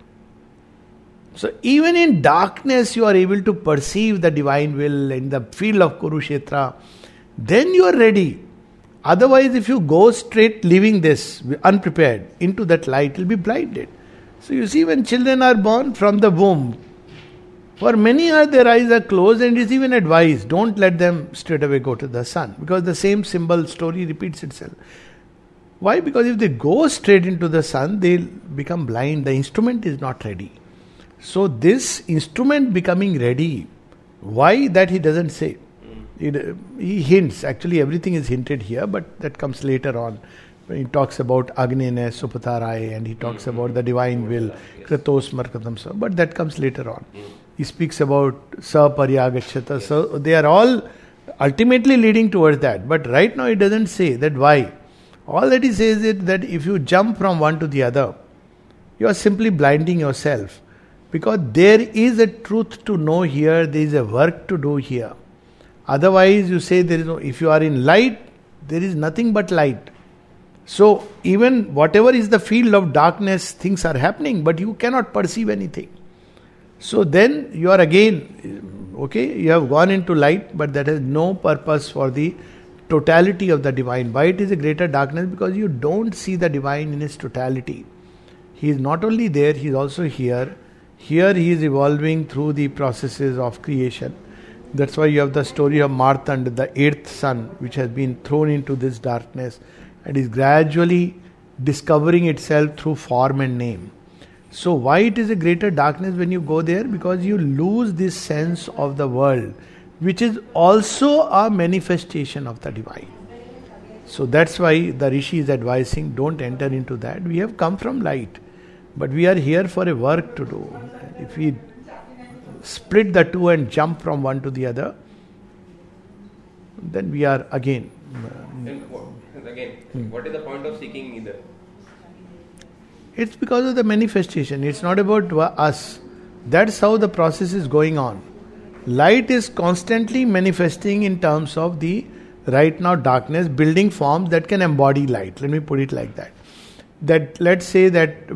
So even in darkness you are able to perceive the divine will in the field of Kurukshetra. Then you are ready. Otherwise, if you go straight leaving this unprepared into that light, you'll be blinded. So you see, when children are born from the womb, for many their eyes are closed, and it is even advised, don't let them straight away go to the sun, because the same symbol story repeats itself. Why? Because if they go straight into the sun, they'll become blind. The instrument is not ready. So this instrument becoming ready, why, that he doesn't say. He hints. Actually, everything is hinted here, but that comes later on. When he talks about Agnene Supatarai, and he talks about the divine will, Kratos Markatam Sa, but that comes later on. He speaks about Saparyagachata. So they are all ultimately leading towards that. But right now he doesn't say that why. All that he says is that if you jump from one to the other, you are simply blinding yourself. Because there is a truth to know here, there is a work to do here. Otherwise, you say there is no, if you are in light, there is nothing but light. So, even whatever is the field of darkness, things are happening, but you cannot perceive anything. So then you are again, okay, you have gone into light, but that has no purpose for the totality of the divine. Why it is a greater darkness? Because you don't see the divine in its totality. He is not only there, he is also here. Here he is evolving through the processes of creation. That's why you have the story of Martand, the 8th son, which has been thrown into this darkness and is gradually discovering itself through form and name. So why it is a greater darkness when you go there? Because you lose this sense of the world, which is also a manifestation of the divine. So that's why the Rishi is advising, don't enter into that. We have come from light, but we are here for a work to do. If we split the two and jump from one to the other, then we are again. What is the point of seeking either? It's because of the manifestation. It's not about us. That's how the process is going on. Light is constantly manifesting in terms of the right now darkness, building forms that can embody light. Let me put it like that. That let's say that,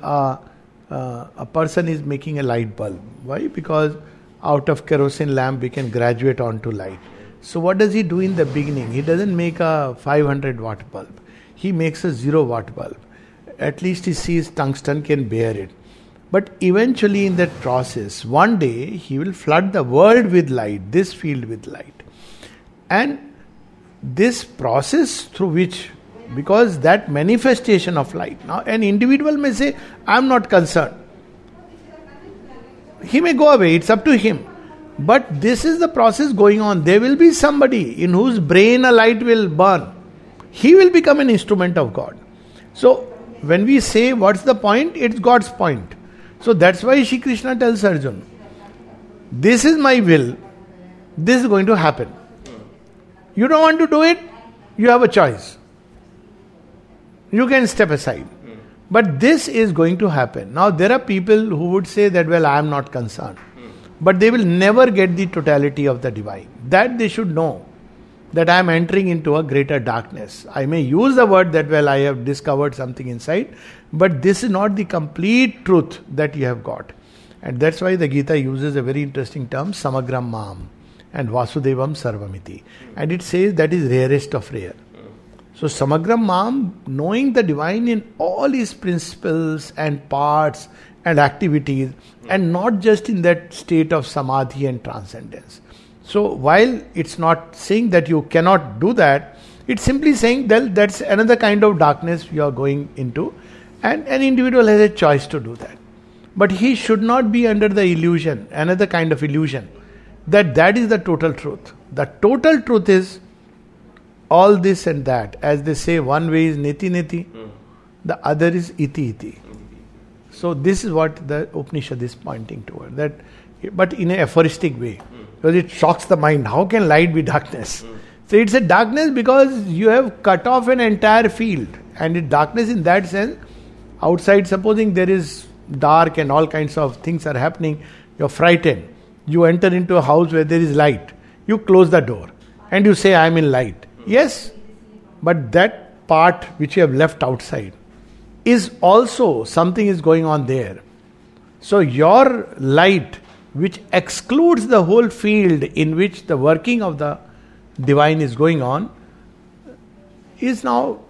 a person is making a light bulb. Why? Because out of kerosene lamp we can graduate onto light. So what does he do in the beginning? He doesn't make a 500 watt bulb. He makes a 0 watt bulb. At least he sees tungsten can bear it. But eventually in that process, one day he will flood the world with light, this field with light. And this process through which, because that manifestation of light. Now an individual may say, I am not concerned. He may go away, it's up to him. But this is the process going on. There will be somebody in whose brain a light will burn. He will become an instrument of God. So when we say what's the point, it's God's point. So that's why Shri Krishna tells Arjuna, this is my will, this is going to happen. You don't want to do it, you have a choice. You can step aside. But this is going to happen. Now there are people who would say that, I am not concerned. But they will never get the totality of the divine. That they should know. That I am entering into a greater darkness. I may use the word that, I have discovered something inside. But this is not the complete truth that you have got. And that's why the Gita uses a very interesting term, Samagram Mam and Vasudevam Sarvamiti. And it says that is rarest of rare. So Samagram Mam, knowing the divine in all his principles and parts and activities, and not just in that state of samadhi and transcendence. So while it's not saying that you cannot do that, it's simply saying that that's another kind of darkness you are going into, and an individual has a choice to do that. But he should not be under the illusion, another kind of illusion, that is the total truth. The total truth is all this and that. As they say, one way is niti niti, the other is iti iti. So this is what the Upanishad is pointing toward. That, but in an aphoristic way, because it shocks the mind. How can light be darkness? So it's a darkness because you have cut off an entire field, and it's darkness in that sense. Outside, supposing there is dark and all kinds of things are happening, you're frightened. You enter into a house where there is light. You close the door and you say, I am in light. Yes, but that part which you have left outside is also something is going on there. So your light, which excludes the whole field in which the working of the divine is going on, is now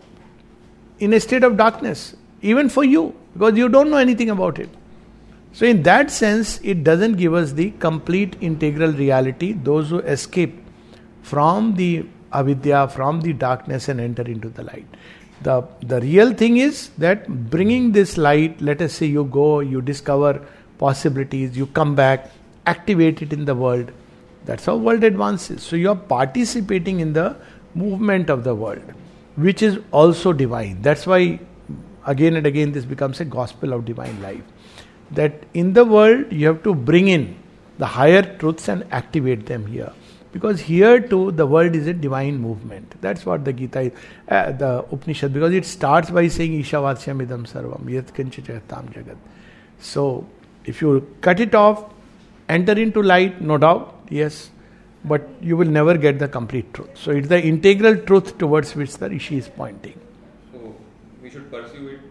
in a state of darkness, even for you, because you don't know anything about it. So in that sense, it doesn't give us the complete integral reality. Those who escape from the avidya, from the darkness and enter into the light. The real thing is that bringing this light, let us say you go, you discover possibilities, you come back, activate it in the world. That's how world advances. So you are participating in the movement of the world, which is also divine. That's why again and again this becomes a gospel of divine life. That in the world you have to bring in the higher truths and activate them here. Because here too the world is a divine movement. That's what the Gita is, the Upanishad, because it starts by saying Ishavasyam idam sarvam yat kanchichatam jagat. So if you cut it off, enter into light, no doubt, yes, but you will never get the complete truth. So it's the integral truth towards which the Rishi is pointing. So we should pursue it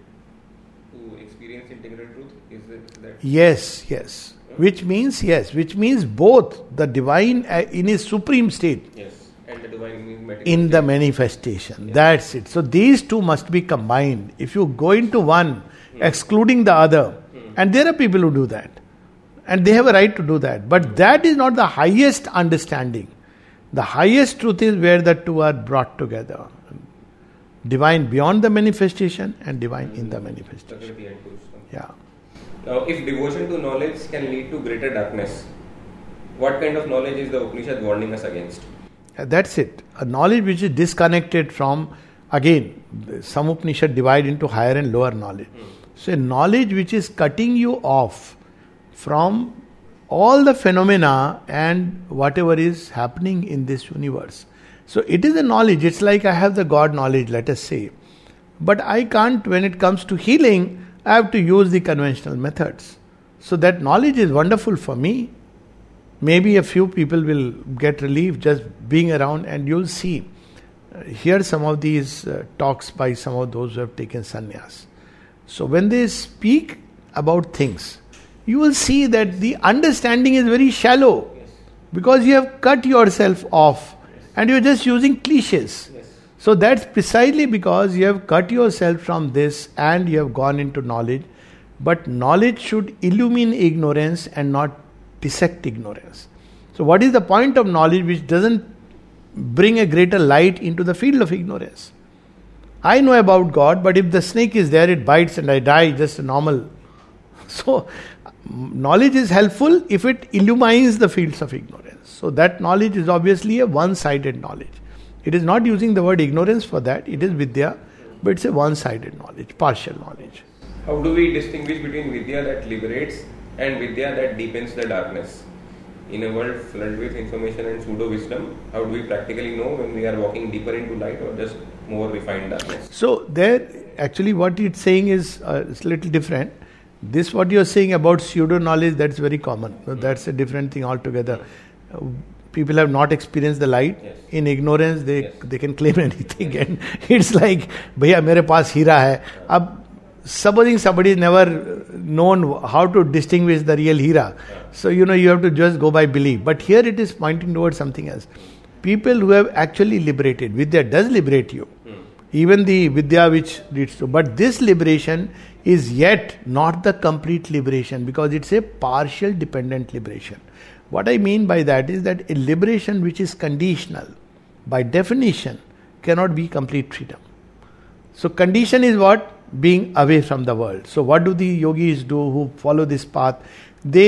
to experience integral truth? Is it that? Yes. Which means both the divine in his supreme state. Yes, and the divine in the manifestation. Yes. That's it. So these two must be combined. If you go into one, excluding the other, and there are people who do that, and they have a right to do that, but that is not the highest understanding. The highest truth is where the two are brought together. Divine beyond the manifestation and divine in the manifestation. Yeah. Now, if devotion to knowledge can lead to greater darkness, what kind of knowledge is the Upanishad warning us against? That's it. A knowledge which is disconnected from, again, some Upanishad divide into higher and lower knowledge. So a knowledge which is cutting you off from all the phenomena and whatever is happening in this universe. So it is a knowledge. It's like I have the God knowledge, let us say. But I can't, when it comes to healing, I have to use the conventional methods. So that knowledge is wonderful for me. Maybe a few people will get relief just being around, and you'll see. Hear some of these talks by some of those who have taken sannyas. So when they speak about things, you will see that the understanding is very shallow. Yes. Because you have cut yourself off, and you're just using cliches. Yes. So that's precisely because you have cut yourself from this and you have gone into knowledge. But knowledge should illumine ignorance and not dissect ignorance. So what is the point of knowledge which doesn't bring a greater light into the field of ignorance? I know about God, but if the snake is there, it bites and I die, just a normal. So knowledge is helpful if it illumines the fields of ignorance. So that knowledge is obviously a one-sided knowledge. It is not using the word ignorance for that. It is vidya, but it's a one-sided knowledge, partial knowledge. How do we distinguish between vidya that liberates and vidya that deepens the darkness? In a world flooded with information and pseudo-wisdom, how do we practically know when we are walking deeper into light or just more refined darkness? So there, actually what it's saying is a little different. This what you're saying about pseudo-knowledge, that's very common. That's a different thing altogether. People have not experienced the light. Yes. In ignorance, they can claim anything. And it's like, bhaiya, mere paas hira hai. Ab, supposing somebody has never known how to distinguish the real hira. So, you have to just go by belief. But here it is pointing towards something else. People who have actually liberated, vidya does liberate you. Even the vidya which leads to. But this liberation is yet not the complete liberation, because it's a partial dependent liberation. What I mean by that is that a liberation which is conditional, by definition, cannot be complete freedom. So condition is what? Being away from the world. So what do the yogis do who follow this path? They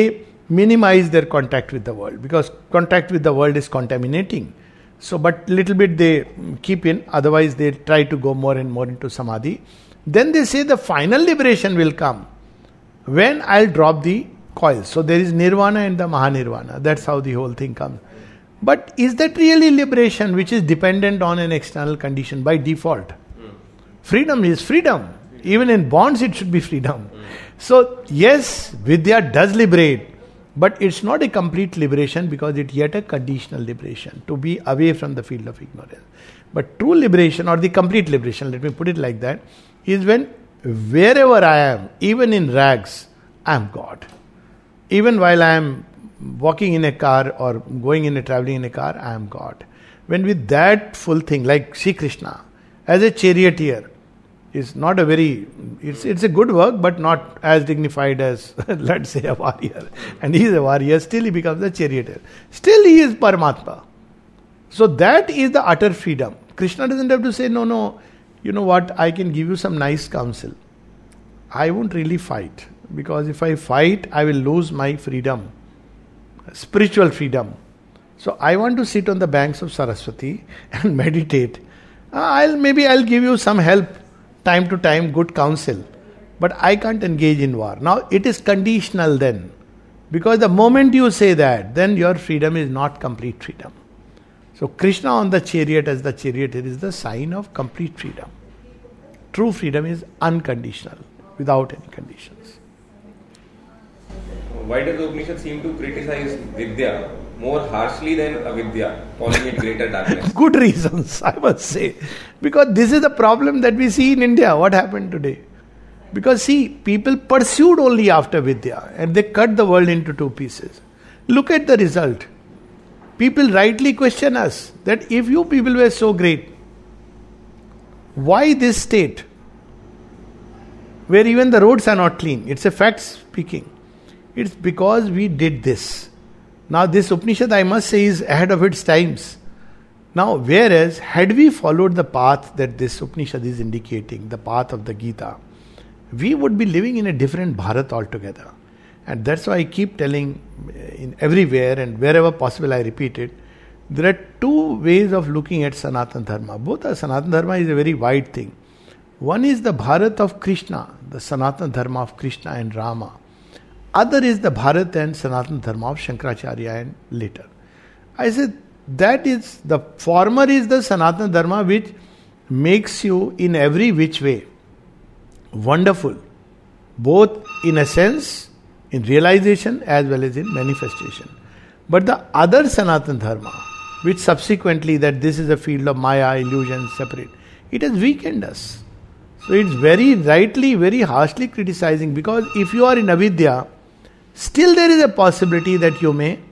minimize their contact with the world, because contact with the world is contaminating. So, but little bit they keep in, otherwise they try to go more and more into samadhi. Then they say the final liberation will come when I'll drop the coils. So there is nirvana and the mahanirvana. That's how the whole thing comes. But is that really liberation which is dependent on an external condition by default? Freedom is freedom. Even in bonds it should be freedom. So yes, Vidya does liberate, but it's not a complete liberation because it's yet a conditional liberation, to be away from the field of ignorance. But true liberation, or the complete liberation, let me put it like that, is when wherever I am, even in rags, I am God. Even while I am walking in a car or going in a traveling in a car, I am God. When with that full thing, like Sri Krishna, as a charioteer, is not a very, it's a good work, but not as dignified as, let's say, a warrior. And he is a warrior, still he becomes a charioteer. Still he is Paramatma. So that is the utter freedom. Krishna doesn't have to say, no, you know what, I can give you some nice counsel. I won't really fight, because if I fight, I will lose my freedom, spiritual freedom. So I want to sit on the banks of Saraswati and meditate. I'll give you some help, time to time, good counsel. But I can't engage in war. Now it is conditional then. Because the moment you say that, then your freedom is not complete freedom. So Krishna on the chariot as the charioteer is the sign of complete freedom. True freedom is unconditional, without any conditions. Why does the Upanishad seem to criticize Vidya more harshly than Avidya, calling it greater darkness? Good reasons, I must say. Because this is the problem that we see in India. What happened today? Because see, people pursued only after Vidya and they cut the world into two pieces. Look at the result. People rightly question us that if you people were so great, why this state where even the roads are not clean? It's a fact speaking. It's because we did this. Now this Upanishad, I must say, is ahead of its times. Now whereas had we followed the path that this Upanishad is indicating, the path of the Gita, we would be living in a different Bharat altogether. And that's why I keep telling in everywhere and wherever possible I repeat it, there are two ways of looking at Sanatana Dharma. Both are Sanatana Dharma is a very wide thing. One is the Bharat of Krishna, the Sanatana Dharma of Krishna and Rama. Other is the Bharat and Sanatana Dharma of Shankaracharya and later. I said that is, the former is the Sanatana Dharma which makes you in every which way wonderful, both in a sense, in realization as well as in manifestation. But the other Sanatana Dharma, which subsequently that this is a field of Maya, illusion, separate, it has weakened us. So it's very rightly, very harshly criticizing, because if you are in avidya, still there is a possibility that you may,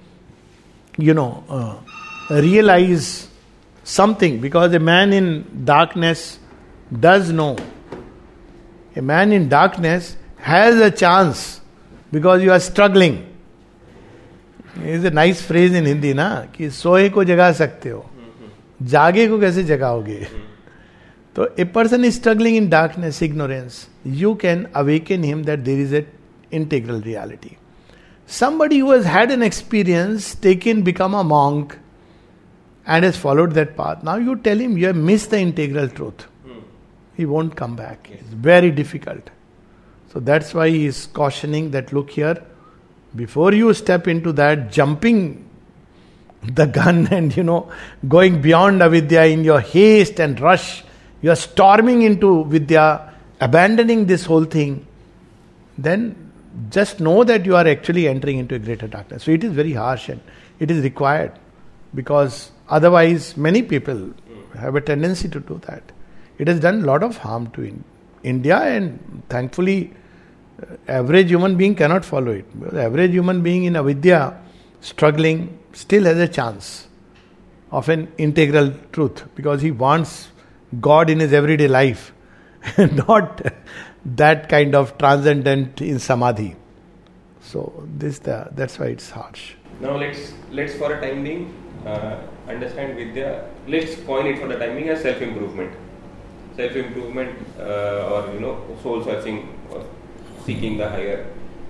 realize something, because a man in darkness does know. A man in darkness has a chance because you are struggling. It's a nice phrase in Hindi, na? कि सोए को जगा सकते हो, जागे को कैसे जगाओगे? So a person is struggling in darkness, ignorance. You can awaken him that there is an integral reality. Somebody who has had an experience, become a monk, and has followed that path. Now you tell him you have missed the integral truth. He won't come back. It's very difficult. So that's why he is cautioning that look here, before you step into that, jumping the gun and going beyond avidya in your haste and rush, you are storming into vidya, abandoning this whole thing, then just know that you are actually entering into a greater darkness. So it is very harsh and it is required, because otherwise many people have a tendency to do that. It has done a lot of harm to India, and thankfully average human being cannot follow it. The average human being in avidya, struggling, still has a chance of an integral truth, because he wants God in his everyday life, not that kind of transcendent in samadhi. So that's why it's harsh. Now let's for a time being understand vidya. Let's coin it for the time being as self-improvement, or soul searching, or seeking the higher.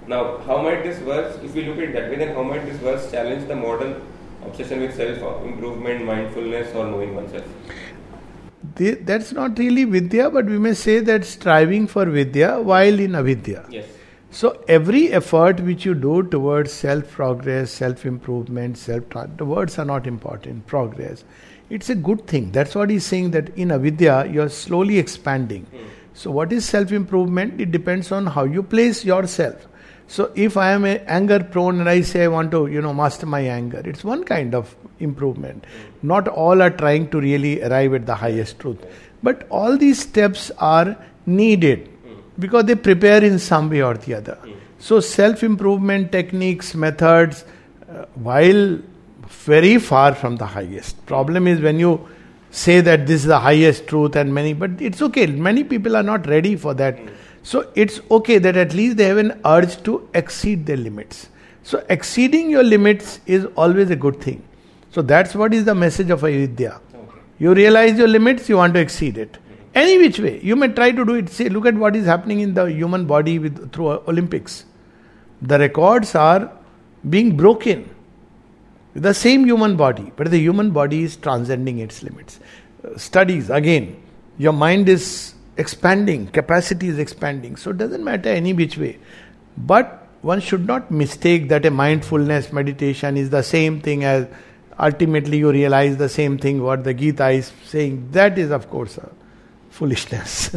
Now, how might this verse, if we look at it that way, then how might this verse challenge the modern obsession with self-improvement, mindfulness, or knowing oneself? That's not really Vidya, but we may say that striving for Vidya while in avidya. Yes. So every effort which you do towards self-progress, self-improvement, the words are not important, progress, it's a good thing. That's what he's saying, that in avidya, you're slowly expanding. So what is self-improvement? It depends on how you place yourself. So if I am anger prone and I say I want to, master my anger, it's one kind of improvement. Not all are trying to really arrive at the highest truth. But all these steps are needed because they prepare in some way or the other. So self-improvement techniques, methods, while very far from the highest. Problem is when you say that this is the highest truth but it's okay. Many people are not ready for that. So it's okay that at least they have an urge to exceed their limits. So exceeding your limits is always a good thing. So that's what is the message of avidya. Okay. You realize your limits, you want to exceed it. Any which way. You may try to do it. Say, look at what is happening in the human body through Olympics. The records are being broken. The same human body, but the human body is transcending its limits. Studies, again, your mind is expanding, capacity is expanding. So it doesn't matter any which way. But one should not mistake that a mindfulness meditation is the same thing as ultimately you realize the same thing what the Gita is saying. That is, of course, a foolishness.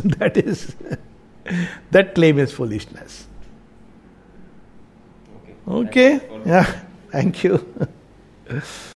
That claim is foolishness. Okay. Yeah. Thank you.